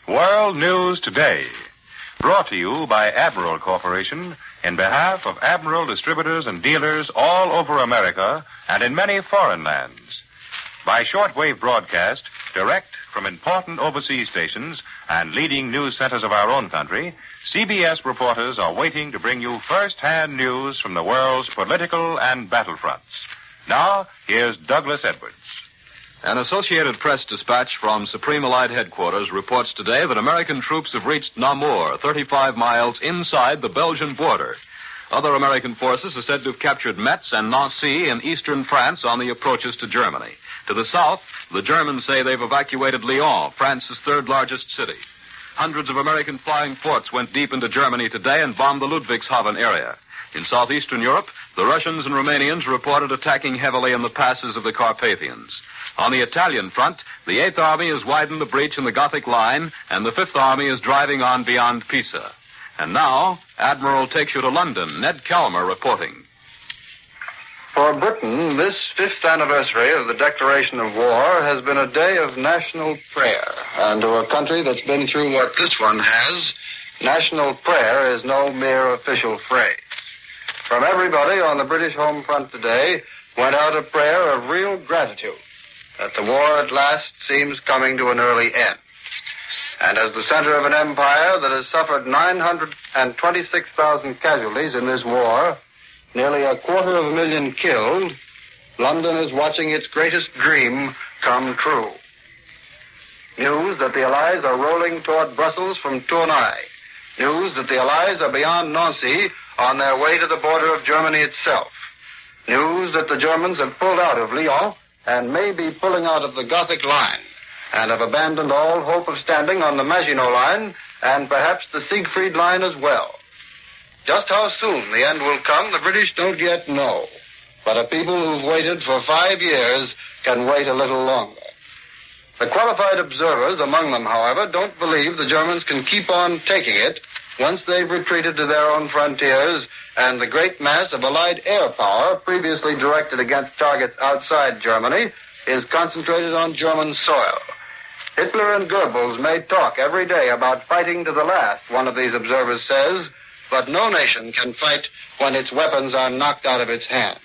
World News Today, brought to you by Admiral Corporation in behalf of Admiral distributors and dealers all over America and in many foreign lands. By shortwave broadcast, direct from important overseas stations and leading news centers of our own country, CBS reporters are waiting to bring you first-hand news from the world's political and battlefronts. Now, here's Douglas Edwards. An Associated Press dispatch from Supreme Allied Headquarters reports today that American troops have reached Namur, 35 miles inside the Belgian border. Other American forces are said to have captured Metz and Nancy in eastern France on the approaches to Germany. To the south, the Germans say they've evacuated Lyon, France's third-largest city. Hundreds of American flying forts went deep into Germany today and bombed the Ludwigshafen area. In southeastern Europe, the Russians and Romanians reported attacking heavily in the passes of the Carpathians. On the Italian front, the 8th Army has widened the breach in the Gothic Line, and the 5th Army is driving on beyond Pisa. And now, Admiral takes you to London. Ned Calmer reporting. For Britain, this 5th anniversary of the declaration of war has been a day of national prayer. And to a country that's been through what this one has, national prayer is no mere official phrase. From everybody on the British home front today went out a prayer of real gratitude that the war at last seems coming to an early end. And as the center of an empire that has suffered 926,000 casualties in this war, nearly 250,000 killed, London is watching its greatest dream come true. News that the Allies are rolling toward Brussels from Tournai. News that the Allies are beyond Nancy on their way to the border of Germany itself. News that the Germans have pulled out of Lyon and may be pulling out of the Gothic Line and have abandoned all hope of standing on the Maginot Line and perhaps the Siegfried Line as well. Just how soon the end will come, the British don't yet know. But a people who've waited for 5 years can wait a little longer. The qualified observers among them, however, don't believe the Germans can keep on taking it once they've retreated to their own frontiers and the great mass of Allied air power previously directed against targets outside Germany is concentrated on German soil. Hitler and Goebbels may talk every day about fighting to the last, one of these observers says, but no nation can fight when its weapons are knocked out of its hands.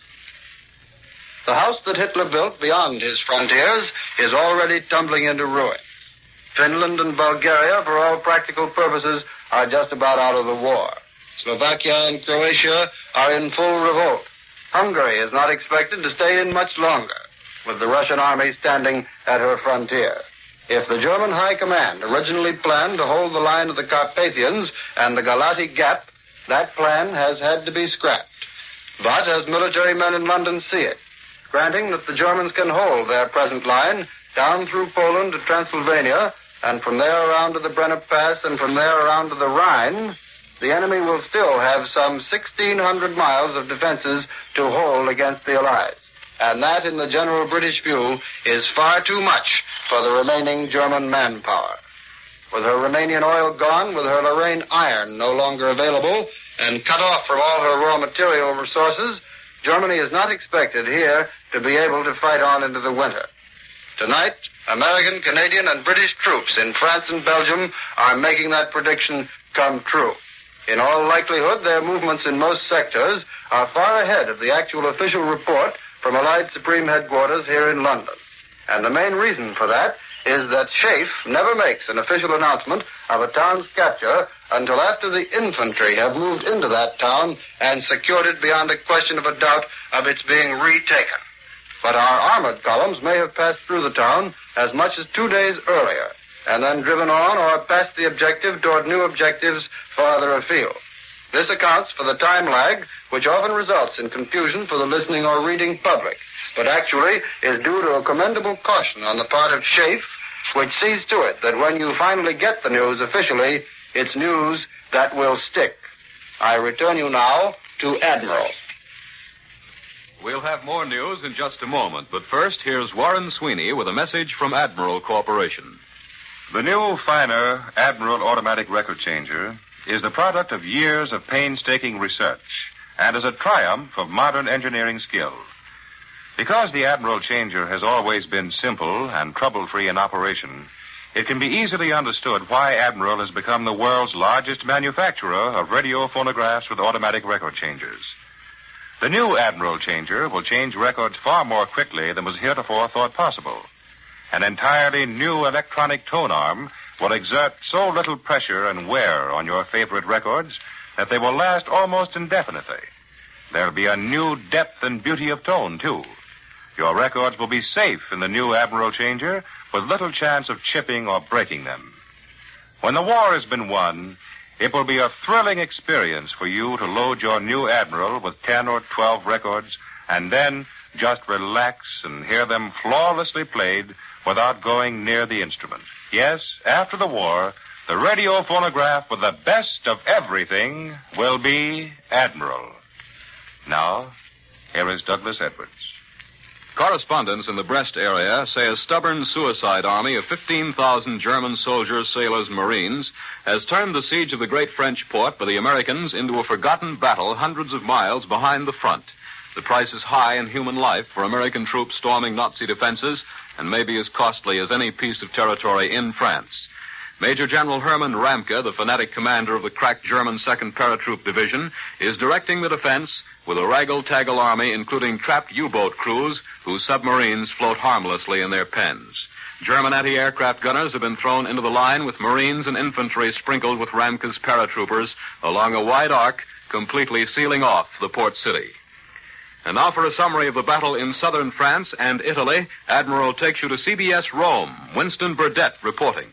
The house that Hitler built beyond his frontiers is already tumbling into ruin. Finland and Bulgaria, for all practical purposes, are just about out of the war. Slovakia and Croatia are in full revolt. Hungary is not expected to stay in much longer, with the Russian army standing at her frontier. If the German High Command originally planned to hold the line of the Carpathians and the Galati Gap, that plan has had to be scrapped. But as military men in London see it, granting that the Germans can hold their present line down through Poland to Transylvania, and from there around to the Brenner Pass, and from there around to the Rhine, the enemy will still have some 1,600 miles of defenses to hold against the Allies. And that, in the general British view, is far too much for the remaining German manpower. With her Romanian oil gone, with her Lorraine iron no longer available, and cut off from all her raw material resources, Germany is not expected here to be able to fight on into the winter. Tonight, American, Canadian, and British troops in France and Belgium are making that prediction come true. In all likelihood, their movements in most sectors are far ahead of the actual official report from Allied Supreme Headquarters here in London. And the main reason for that is that SHAEF never makes an official announcement of a town's capture until after the infantry have moved into that town and secured it beyond a question of a doubt of its being retaken. But our armored columns may have passed through the town as much as 2 days earlier, and then driven on or past the objective toward new objectives farther afield. This accounts for the time lag, which often results in confusion for the listening or reading public, but actually is due to a commendable caution on the part of SHAEF, which sees to it that when you finally get the news officially, it's news that will stick. I return you now to Admiral. We'll have more news in just a moment, but first, here's Warren Sweeney with a message from Admiral Corporation. The new, finer Admiral automatic record changer is the product of years of painstaking research and is a triumph of modern engineering skill. Because the Admiral changer has always been simple and trouble-free in operation, it can be easily understood why Admiral has become the world's largest manufacturer of radio phonographs with automatic record changers. The new Admiral changer will change records far more quickly than was heretofore thought possible. An entirely new electronic tone arm will exert so little pressure and wear on your favorite records that they will last almost indefinitely. There'll be a new depth and beauty of tone, too. Your records will be safe in the new Admiral changer with little chance of chipping or breaking them. When the war has been won, it will be a thrilling experience for you to load your new Admiral with 10 or 12 records and then just relax and hear them flawlessly played without going near the instrument. Yes, after the war, the radio phonograph with the best of everything will be Admiral. Now, here is Douglas Edwards. Correspondents in the Brest area say a stubborn suicide army of 15,000 German soldiers, sailors, and Marines has turned the siege of the great French port by the Americans into a forgotten battle hundreds of miles behind the front. The price is high in human life for American troops storming Nazi defenses and may be as costly as any piece of territory in France. Major General Hermann Ramke, the fanatic commander of the crack German 2nd Paratroop Division, is directing the defense with a raggle-taggle army including trapped U-boat crews whose submarines float harmlessly in their pens. German anti-aircraft gunners have been thrown into the line with Marines and infantry sprinkled with Ramke's paratroopers along a wide arc, completely sealing off the port city. And now for a summary of the battle in southern France and Italy, Admiral takes you to CBS Rome. Winston Burdett reporting.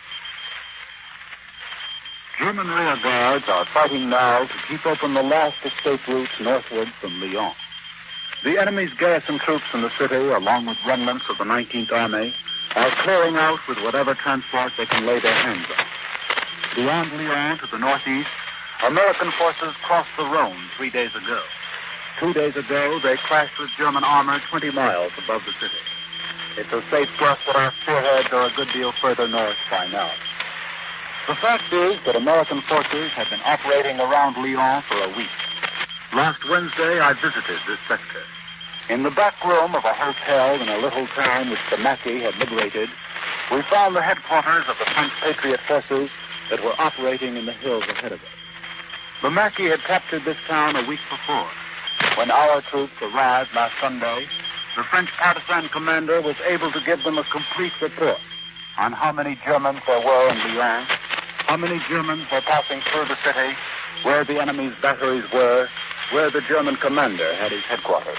German rear guards are fighting now to keep open the last escape routes northward from Lyon. The enemy's garrison troops in the city, along with remnants of the 19th Army, are clearing out with whatever transport they can lay their hands on. Beyond Lyon to the northeast, American forces crossed the Rhone 3 days ago. 2 days ago, they clashed with German armor 20 miles above the city. It's a safe guess that our spearheads are a good deal further north by now. The fact is that American forces have been operating around Lyon for a week. Last Wednesday, I visited this sector. In the back room of a hotel in a little town which the Maquis had liberated, we found the headquarters of the French Patriot forces that were operating in the hills ahead of us. The Maquis had captured this town a week before. When our troops arrived last Sunday, the French partisan commander was able to give them a complete report on how many Germans there were in Lyon, how many Germans were passing through the city, where the enemy's batteries were, where the German commander had his headquarters.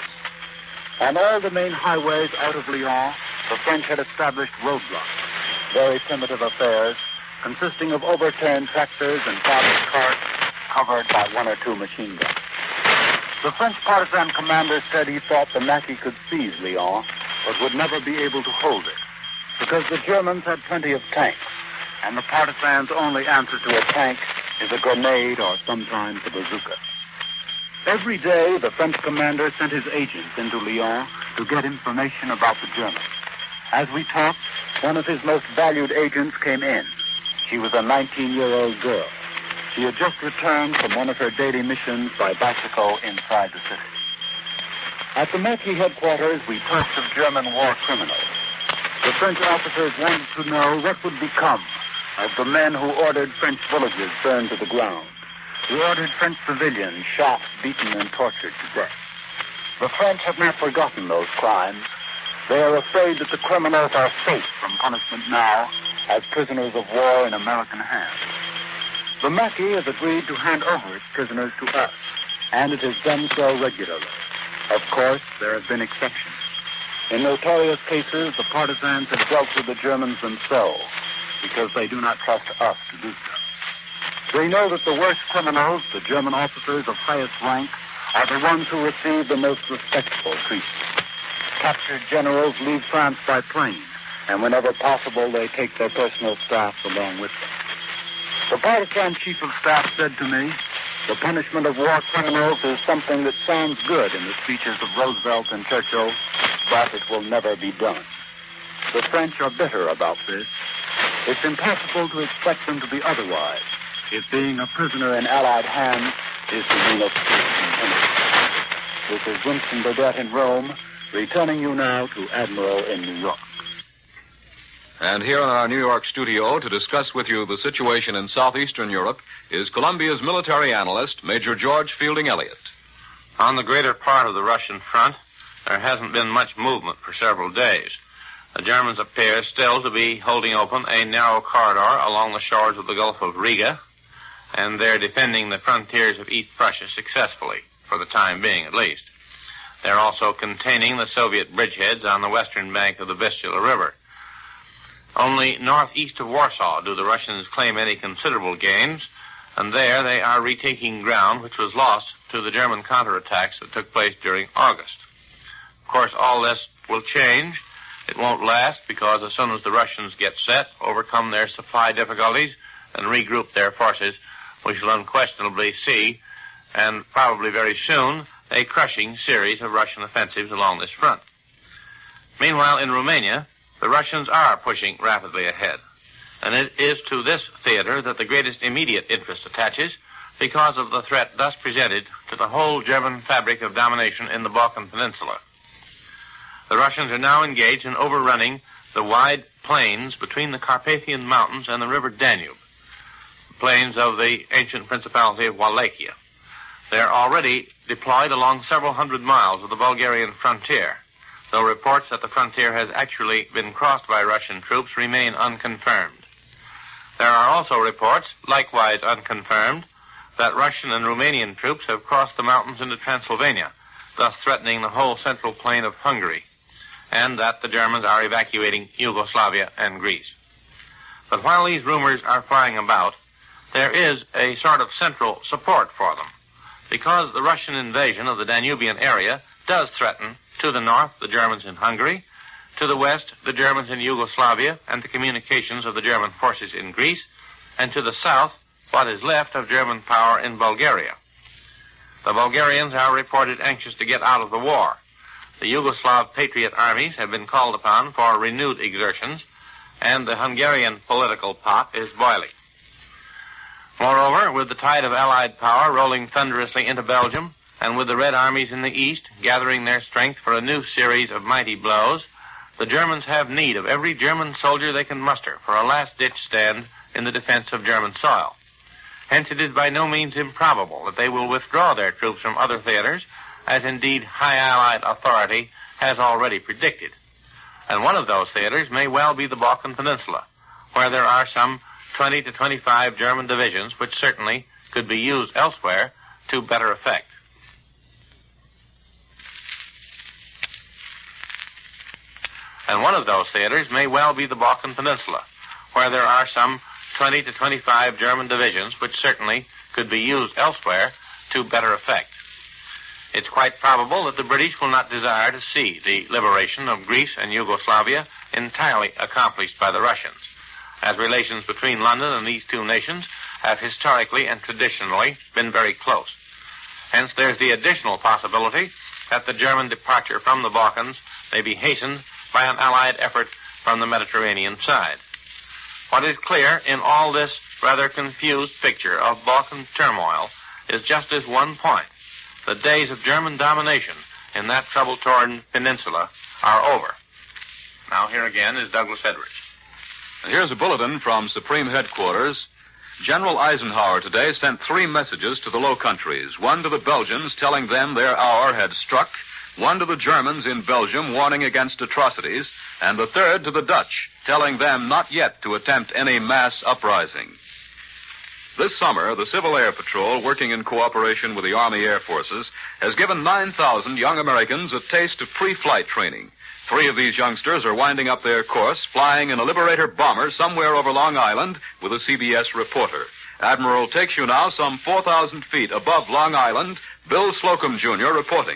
On all the main highways out of Lyon, the French had established roadblocks, very primitive affairs, consisting of overturned tractors and garbage carts covered by 1 or 2 machine guns. The French partisan commander said he thought the Maquis could seize Lyon, but would never be able to hold it, because the Germans had plenty of tanks, and the partisans' only answer to a tank is a grenade or sometimes a bazooka. Every day, the French commander sent his agents into Lyon to get information about the Germans. As we talked, one of his most valued agents came in. She was a 19-year-old girl. She had just returned from one of her daily missions by bicycle inside the city. At the Maquis headquarters, we talked of German war criminals. The French officers wanted to know what would become of the men who ordered French villages burned to the ground, who ordered French civilians shot, beaten, and tortured to death. The French have not forgotten those crimes. They are afraid that the criminals are safe from punishment now as prisoners of war in American hands. The Maquis has agreed to hand over its prisoners to us, and it has done so regularly. Of course, there have been exceptions. In notorious cases, the partisans have dealt with the Germans themselves because they do not trust us to do so. They know that the worst criminals, the German officers of highest rank, are the ones who receive the most respectful treatment. Captured generals leave France by plane, and whenever possible, they take their personal staff along with them. The partisan chief of staff said to me, the punishment of war criminals is something that sounds good in the speeches of Roosevelt and Churchill, but it will never be done. The French are bitter about this. It's impossible to expect them to be otherwise, if being a prisoner in Allied hands is the meanest continuance. This is Winston Burdett in Rome, returning you now to Admiral in New York. And here in our New York studio to discuss with you the situation in southeastern Europe is Columbia's military analyst, Major George Fielding Elliott. On the greater part of the Russian front, there hasn't been much movement for several days. The Germans appear still to be holding open a narrow corridor along the shores of the Gulf of Riga, and they're defending the frontiers of East Prussia successfully, for the time being at least. They're also containing the Soviet bridgeheads on the western bank of the Vistula River. Only northeast of Warsaw do the Russians claim any considerable gains, and there they are retaking ground which was lost to the German counterattacks that took place during August. Of course, all this will change. It won't last because as soon as the Russians get set, overcome their supply difficulties, and regroup their forces, we shall unquestionably see, and probably very soon, a crushing series of Russian offensives along this front. Meanwhile, in Romania, the Russians are pushing rapidly ahead, and it is to this theater that the greatest immediate interest attaches because of the threat thus presented to the whole German fabric of domination in the Balkan Peninsula. The Russians are now engaged in overrunning the wide plains between the Carpathian Mountains and the river Danube, plains of the ancient Principality of Wallachia. They are already deployed along several hundred miles of the Bulgarian frontier, though reports that the frontier has actually been crossed by Russian troops remain unconfirmed. There are also reports, likewise unconfirmed, that Russian and Romanian troops have crossed the mountains into Transylvania, thus threatening the whole central plain of Hungary, and that the Germans are evacuating Yugoslavia and Greece. But while these rumors are flying about, there is a sort of central support for them, because the Russian invasion of the Danubian area does threaten, to the north, the Germans in Hungary, to the west, the Germans in Yugoslavia and the communications of the German forces in Greece, and to the south, what is left of German power in Bulgaria. The Bulgarians are reported anxious to get out of the war. The Yugoslav patriot armies have been called upon for renewed exertions, and the Hungarian political pot is boiling. Moreover, with the tide of Allied power rolling thunderously into Belgium, and with the Red armies in the east gathering their strength for a new series of mighty blows, the Germans have need of every German soldier they can muster for a last-ditch stand in the defense of German soil. Hence it is by no means improbable that they will withdraw their troops from other theaters, as indeed high Allied authority has already predicted. And one of those theaters may well be the Balkan Peninsula, where there are some 20 to 25 German divisions which certainly could be used elsewhere to better effect. And one of those theaters may well be the Balkan Peninsula, where there are some 20 to 25 German divisions which certainly could be used elsewhere to better effect. It's quite probable that the British will not desire to see the liberation of Greece and Yugoslavia entirely accomplished by the Russians, as relations between London and these two nations have historically and traditionally been very close. Hence, there's the additional possibility that the German departure from the Balkans may be hastened by an Allied effort from the Mediterranean side. What is clear in all this rather confused picture of Balkan turmoil is just this one point. The days of German domination in that trouble-torn peninsula are over. Now, here again is Douglas Edwards. And here's a bulletin from Supreme Headquarters. General Eisenhower today sent 3 messages to the Low Countries, one to the Belgians telling them their hour had struck, one to the Germans in Belgium warning against atrocities, and the third to the Dutch, telling them not yet to attempt any mass uprising. This summer, the Civil Air Patrol, working in cooperation with the Army Air Forces, has given 9,000 young Americans a taste of pre-flight training. 3 of these youngsters are winding up their course, flying in a Liberator bomber somewhere over Long Island with a CBS reporter. Admiral takes you now some 4,000 feet above Long Island. Bill Slocum, Jr., reporting.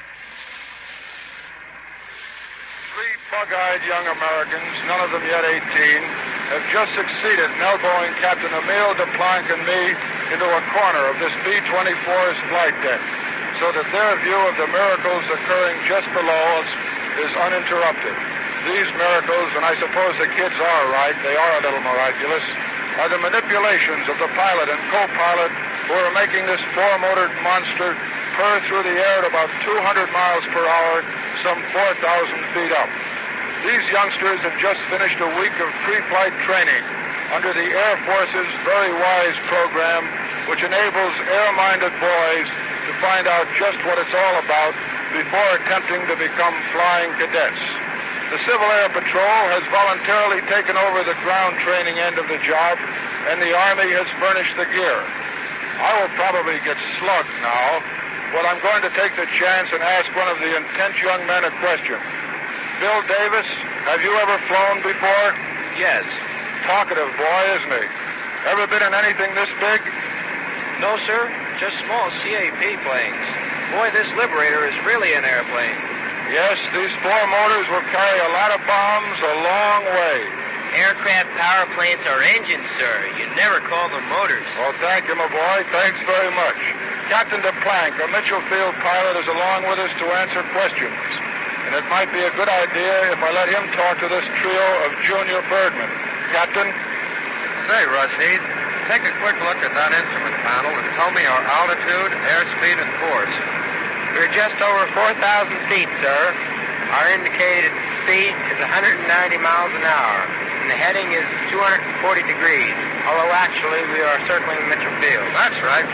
3 bug-eyed young Americans, none of them yet 18, have just succeeded in elbowing Captain Emile Duplank and me into a corner of this B-24's flight deck, so that their view of the miracles occurring just below us is uninterrupted. These miracles, and I suppose the kids are right, they are a little miraculous, are the manipulations of the pilot and co-pilot who are making this 4-motored monster purr through the air at about 200 miles per hour, some 4,000 feet up. These youngsters have just finished a week of pre-flight training under the Air Force's Very Wise program, which enables air-minded boys to find out just what it's all about before attempting to become flying cadets. The Civil Air Patrol has voluntarily taken over the ground training end of the job, and the Army has furnished the gear. I will probably get slugged now, but I'm going to take the chance and ask one of the intense young men a question. Bill Davis, have you ever flown before? Yes. Talkative boy, isn't he? Ever been in anything this big? No, sir. Just small CAP planes. Boy, this Liberator is really an airplane. Yes, these 4 motors will carry a lot of bombs a long way. Aircraft power plants are engines, sir. You never call them motors. Oh, thank you, my boy. Thanks very much. Captain DePlank, a Mitchell Field pilot, is along with us to answer questions. And it might be a good idea if I let him talk to this trio of junior birdmen. Captain? Say, Rusty, take a quick look at that instrument panel and tell me our altitude, airspeed, and course. We're just over 4,000 feet, sir. Our indicated speed is 190 miles an hour, and the heading is 240 degrees, although actually we are circling Mitchell Field. That's right.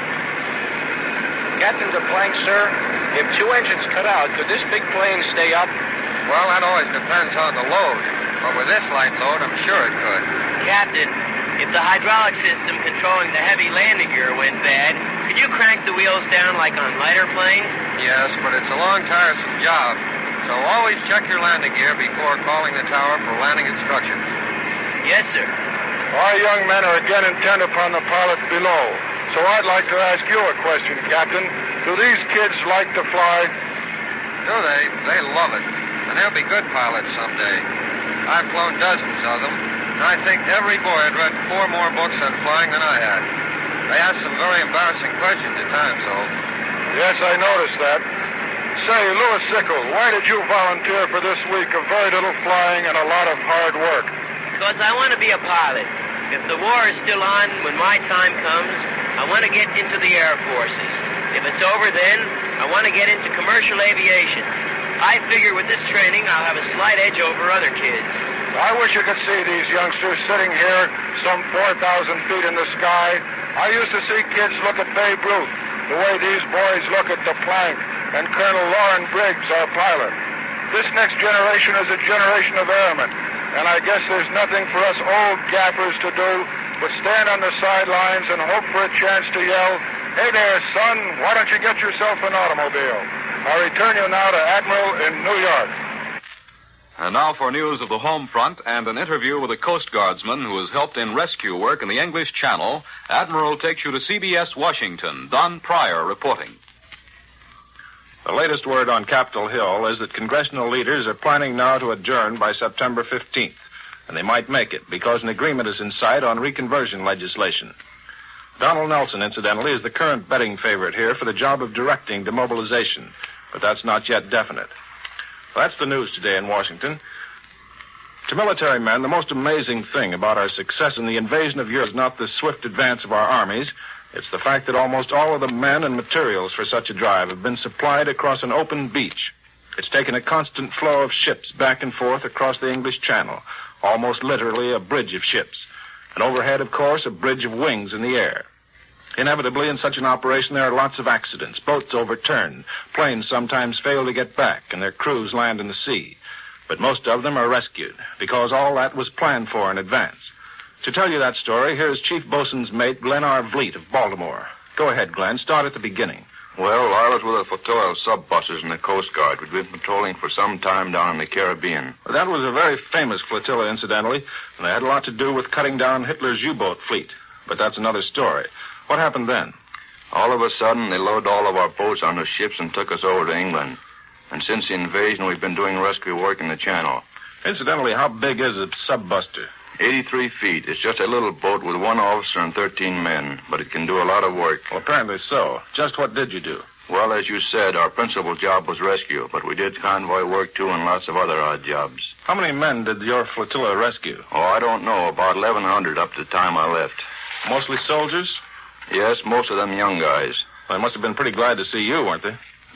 Captain DePlank, sir, if 2 engines cut out, could this big plane stay up? Well, that always depends on the load. But with this light load, I'm sure it could. Captain, if the hydraulic system controlling the heavy landing gear went bad, could you crank the wheels down like on lighter planes? Yes, but it's a long, tiresome job. So always check your landing gear before calling the tower for landing instructions. Yes, sir. Our young men are again intent upon the pilot below. So I'd like to ask you a question, Captain. Do these kids like to fly? Do they? They love it. And they'll be good pilots someday. I've flown dozens of them, and I think every boy had read 4 more books on flying than I had. They asked some very embarrassing questions at times, though. Yes, I noticed that. Say, Louis Sickle, why did you volunteer for this week of very little flying and a lot of hard work? Because I want to be a pilot. If the war is still on when my time comes, I want to get into the Air Forces. If it's over then, I want to get into commercial aviation. I figure with this training, I'll have a slight edge over other kids. I wish you could see these youngsters sitting here some 4,000 feet in the sky. I used to see kids look at Babe Ruth the way these boys look at DePlank and Colonel Loren Briggs, our pilot. This next generation is a generation of airmen, and I guess there's nothing for us old gappers to do but stand on the sidelines and hope for a chance to yell, "Hey there, son, why don't you get yourself an automobile?" I return you now to Admiral in New York. And now for news of the home front and an interview with a Coast Guardsman who has helped in rescue work in the English Channel. Admiral takes you to CBS Washington. Don Pryor reporting. The latest word on Capitol Hill is that congressional leaders are planning now to adjourn by September 15th. And they might make it because an agreement is in sight on reconversion legislation. Donald Nelson, incidentally, is the current betting favorite here for the job of directing demobilization. But that's not yet definite. That's the news today in Washington. To military men, the most amazing thing about our success in the invasion of Europe is not the swift advance of our armies. It's the fact that almost all of the men and materials for such a drive have been supplied across an open beach. It's taken a constant flow of ships back and forth across the English Channel, almost literally a bridge of ships. And overhead, of course, a bridge of wings in the air. Inevitably, in such an operation, there are lots of accidents. Boats overturn. Planes sometimes fail to get back, and their crews land in the sea. But most of them are rescued, because all that was planned for in advance. To tell you that story, here's Chief Bosun's mate, Glenn R. Vliet of Baltimore. Go ahead, Glenn. Start at the beginning. Well, I was with a flotilla of sub-busters in the Coast Guard. We'd been patrolling for some time down in the Caribbean. Well, that was a very famous flotilla, incidentally, and they had a lot to do with cutting down Hitler's U-boat fleet. But that's another story. What happened then? All of a sudden, they loaded all of our boats onto ships and took us over to England. And since the invasion, we've been doing rescue work in the Channel. Incidentally, how big is a sub-buster? 83 feet. It's just a little boat with 1 officer and 13 men, but it can do a lot of work. Well, apparently so. Just what did you do? Well, as you said, our principal job was rescue, but we did convoy work, too, and lots of other odd jobs. How many men did your flotilla rescue? Oh, I don't know. About 1,100 up to the time I left. Mostly soldiers? Yes, most of them young guys. Well, they must have been pretty glad to see you, weren't they?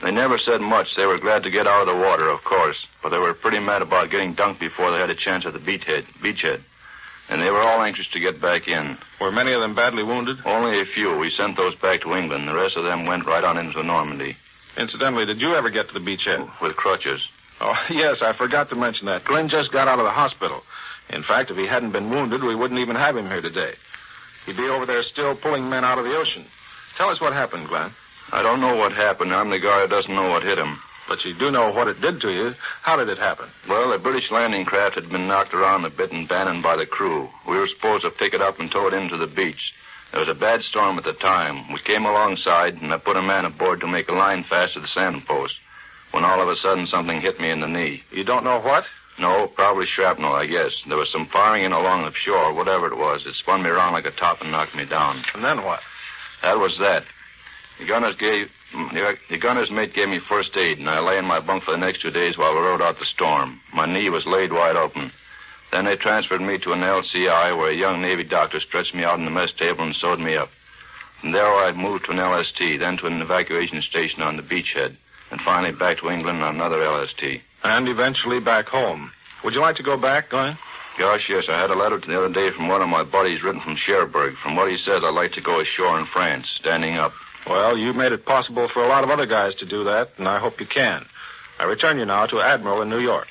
They never said much. They were glad to get out of the water, of course, but they were pretty mad about getting dunked before they had a chance at the beachhead. And they were all anxious to get back in. Were many of them badly wounded? Only a few. We sent those back to England. The rest of them went right on into Normandy. Incidentally, did you ever get to the beachhead? With crutches. Oh, yes, I forgot to mention that. Glenn just got out of the hospital. In fact, if he hadn't been wounded, we wouldn't even have him here today. He'd be over there still pulling men out of the ocean. Tell us what happened, Glenn. I don't know what happened. I'm the guy who doesn't know what hit him. But you do know what it did to you. How did it happen? Well, a British landing craft had been knocked around a bit and abandoned by the crew. We were supposed to pick it up and tow it into the beach. There was a bad storm at the time. We came alongside, and I put a man aboard to make a line fast to the sand post, when all of a sudden something hit me in the knee. You don't know what? No, probably shrapnel, I guess. There was some firing in along the shore, whatever it was. It spun me around like a top and knocked me down. And then what? That was that. The gunner's mate gave me first aid, and I lay in my bunk for the next 2 days while we rode out the storm. My knee was laid wide open. Then they transferred me to an LCI where a young Navy doctor stretched me out on the mess table and sewed me up. From there I moved to an LST, then to an evacuation station on the beachhead, and finally back to England on another LST. And eventually back home. Would you like to go back, Glenn? Gosh, yes. I had a letter the other day from one of my buddies written from Cherbourg. From what he says, I'd like to go ashore in France, standing up. Well, you made it possible for a lot of other guys to do that, and I hope you can. I return you now to Admiral in New York.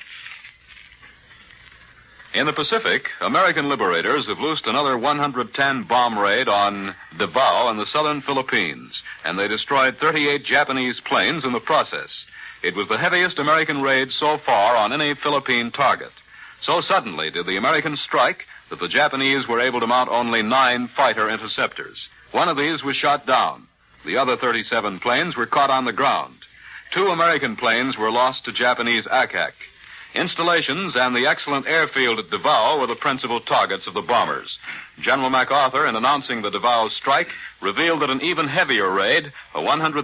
In the Pacific, American liberators have loosed another 110 bomb raid on Davao in the southern Philippines, and they destroyed 38 Japanese planes in the process. It was the heaviest American raid so far on any Philippine target. So suddenly did the Americans strike that the Japanese were able to mount only 9 fighter interceptors. One of these was shot down. The other 37 planes were caught on the ground. 2 American planes were lost to Japanese attack. Installations and the excellent airfield at Davao were the principal targets of the bombers. General MacArthur, in announcing the Davao strike, revealed that an even heavier raid, a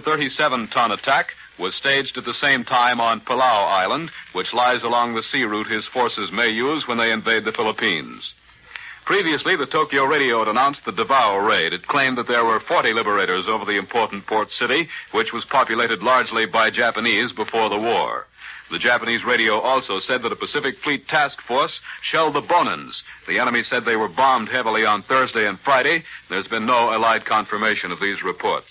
137-ton attack, was staged at the same time on Palau Island, which lies along the sea route his forces may use when they invade the Philippines. Previously, the Tokyo radio had announced the Davao raid. It claimed that there were 40 liberators over the important port city, which was populated largely by Japanese before the war. The Japanese radio also said that a Pacific Fleet task force shelled the Bonins. The enemy said they were bombed heavily on Thursday and Friday. There's been no Allied confirmation of these reports.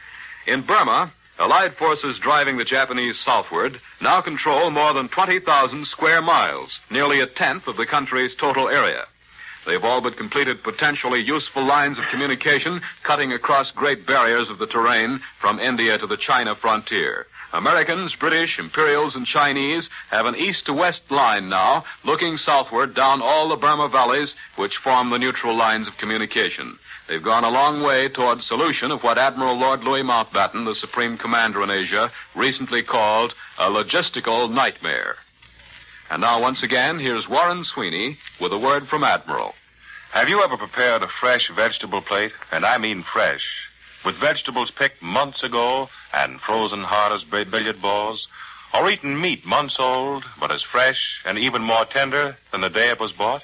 In Burma, Allied forces driving the Japanese southward now control more than 20,000 square miles, nearly a tenth of the country's total area. They've all but completed potentially useful lines of communication cutting across great barriers of the terrain from India to the China frontier. Americans, British, Imperials, and Chinese have an east-to-west line now, looking southward down all the Burma valleys which form the neutral lines of communication. They've gone a long way toward solution of what Admiral Lord Louis Mountbatten, the Supreme Commander in Asia, recently called a logistical nightmare. And now, once again, here's Warren Sweeney with a word from Admiral. Have you ever prepared a fresh vegetable plate? And I mean fresh. With vegetables picked months ago and frozen hard as billiard balls, or eaten meat months old, but as fresh and even more tender than the day it was bought?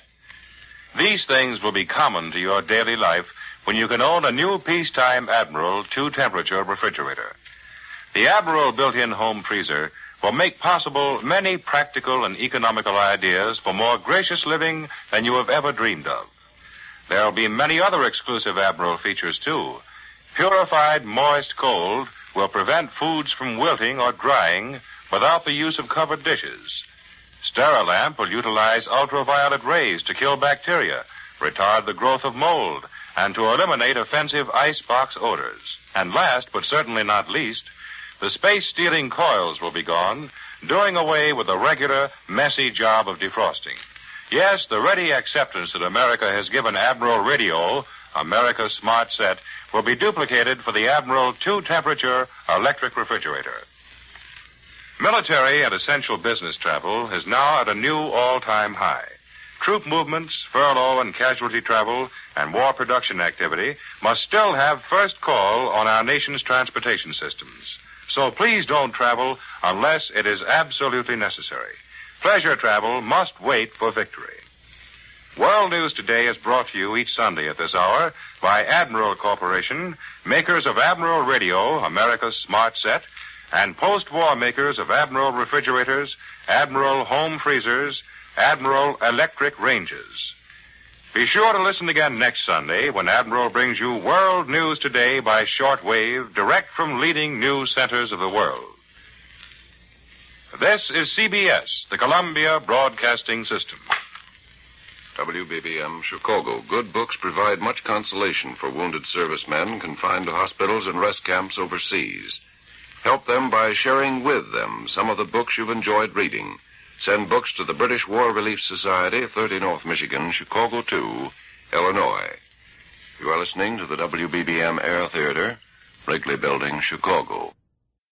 These things will be common to your daily life when you can own a new peacetime Admiral 2-temperature refrigerator. The Admiral built-in home freezer will make possible many practical and economical ideas for more gracious living than you have ever dreamed of. There will be many other exclusive Admiral features, too. Purified moist cold will prevent foods from wilting or drying without the use of covered dishes. Sterilamp will utilize ultraviolet rays to kill bacteria, retard the growth of mold, and to eliminate offensive icebox odors. And last, but certainly not least, the space-stealing coils will be gone, doing away with the regular, messy job of defrosting. Yes, the ready acceptance that America has given Admiral Radio, America's smart set, will be duplicated for the Admiral 2-temperature electric refrigerator. Military and essential business travel is now at a new all-time high. Troop movements, furlough and casualty travel, and war production activity must still have first call on our nation's transportation systems. So please don't travel unless it is absolutely necessary. Pleasure travel must wait for victory. World News Today is brought to you each Sunday at this hour by Admiral Corporation, makers of Admiral Radio, America's smart set, and post-war makers of Admiral refrigerators, Admiral home freezers, Admiral electric ranges. Be sure to listen again next Sunday when Admiral brings you World News Today by shortwave, direct from leading news centers of the world. This is CBS, the Columbia Broadcasting System. WBBM, Chicago. Good books provide much consolation for wounded servicemen confined to hospitals and rest camps overseas. Help them by sharing with them some of the books you've enjoyed reading. Send books to the British War Relief Society, 30 North Michigan, Chicago 2, Illinois. You are listening to the WBBM Air Theater, Wrigley Building, Chicago.